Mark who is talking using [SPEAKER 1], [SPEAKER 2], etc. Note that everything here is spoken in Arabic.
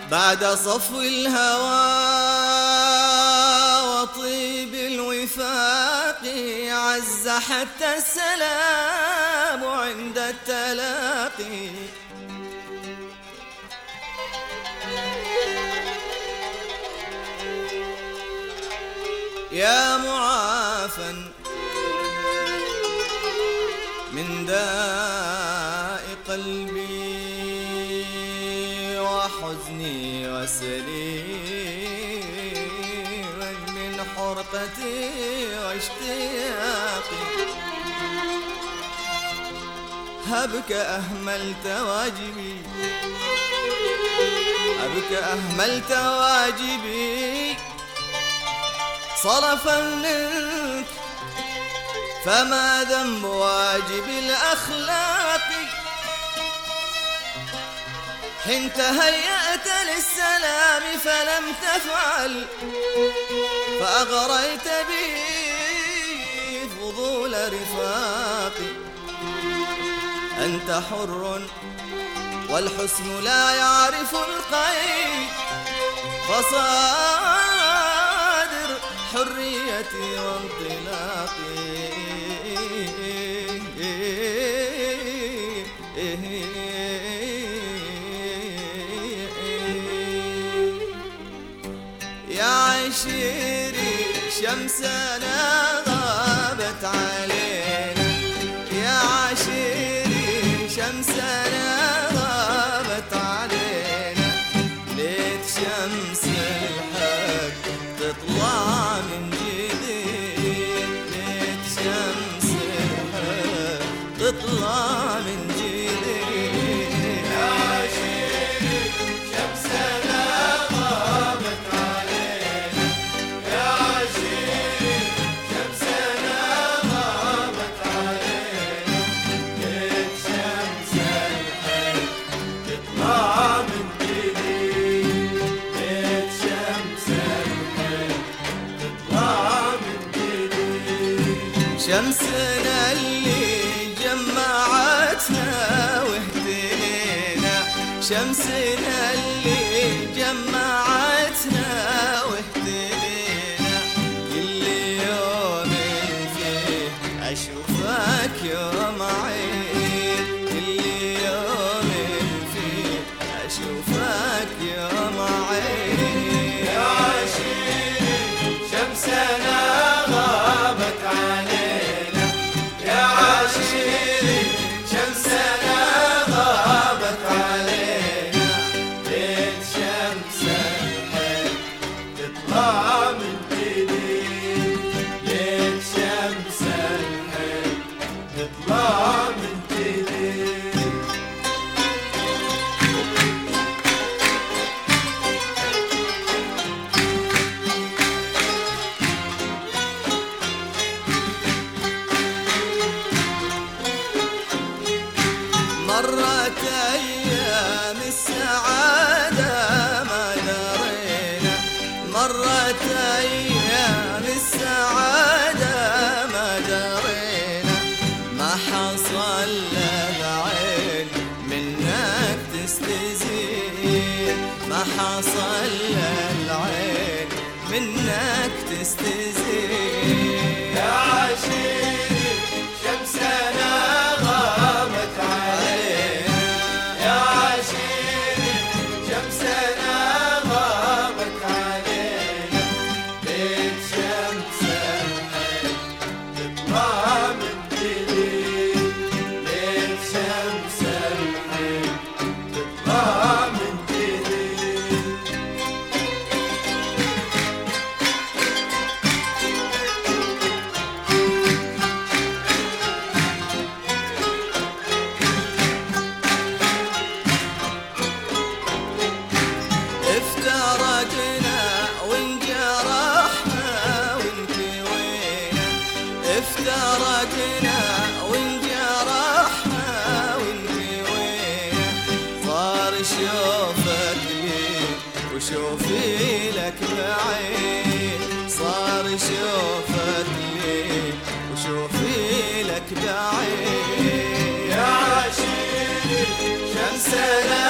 [SPEAKER 1] بعد صفو الهوى وطيب الوفاق عز حتى السلام عند التلاقي. يا معافى من داء قلبي وحزني وسليما من حرقتي واشتياقي. هبك أهملت واجبي، هبك أهملت واجبي صرفا منك، فما ذنب واجب الأخلاق. حين تهيأت للسلام فلم تفعل، فأغريت بي فضول رفاقي. أنت حر والحسن لا يعرف القيد، فصادر حريتي وانطلاقي. يا عشيري شمسنا غابت علينا، يا عشيري شمسنا غابت علينا. ليت شمس الحق تطلع من جديد، ليت شمس الحق تطلع من جديد. يا عشيري شمسنا غابت علينا، يا عشيري شمسنا غابت علينا. ليت شمس الحق تطلع من جديد، ليت شمس الحق تطلع من جديد. شمسنا اللي جمعتنا واهتدينا، شمسنا اللي جمعتنا واهتدينا. كل يوم فيه أشوفك يوم عيد، كل يوم فيه أشوفك يوم عيد. يا عشيري شمسنا غابت علينا، يا عشيري شمسنا غابت علينا. ليت شمس الحق تطلع من جديد، ليت شمس الحق تطلع من جديد. مرت أيام السعادة ما درينا، مرت أيام السعادة ما درينا. ما حصل للعين منك تستزين، ما حصل للعين منك تستزين. يا عشيري شمسنا غابت علينا، يا عشيري شمسنا غابت علينا. ليت شمس الحق تطلع من جديد، ليت شمس الحق تطلع من جديد. افترقنا وانجرحنا وانكوينا، افترقنا وانجرحنا وانكوينا. صار شوفك لي وشوفي لك بعين، صار شوفك لي وشوفي لك بعين. يا عشيري شمسنا